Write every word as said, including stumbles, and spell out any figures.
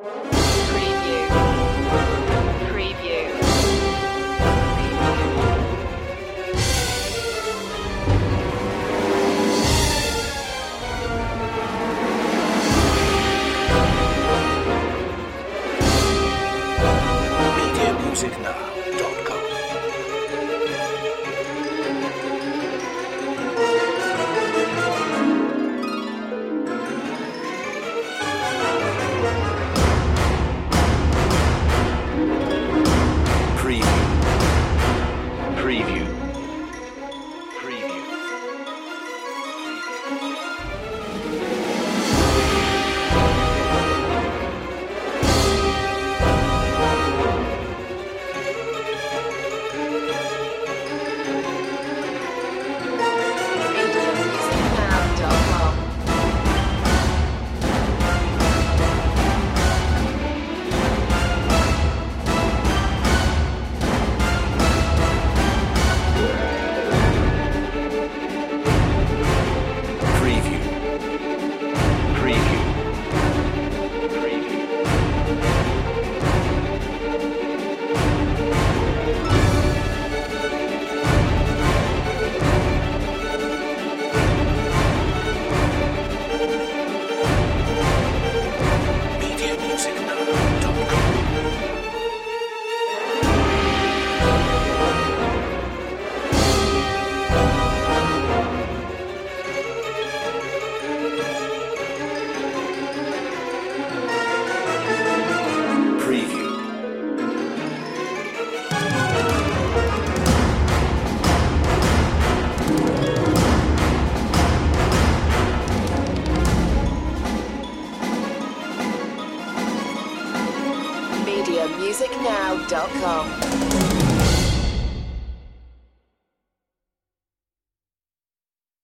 Preview. Preview. media music now dot com. Preview. Preview. Preview. media music now dot com. Preview. Preview. Preview. media music now dot com. Preview. media music now dot com.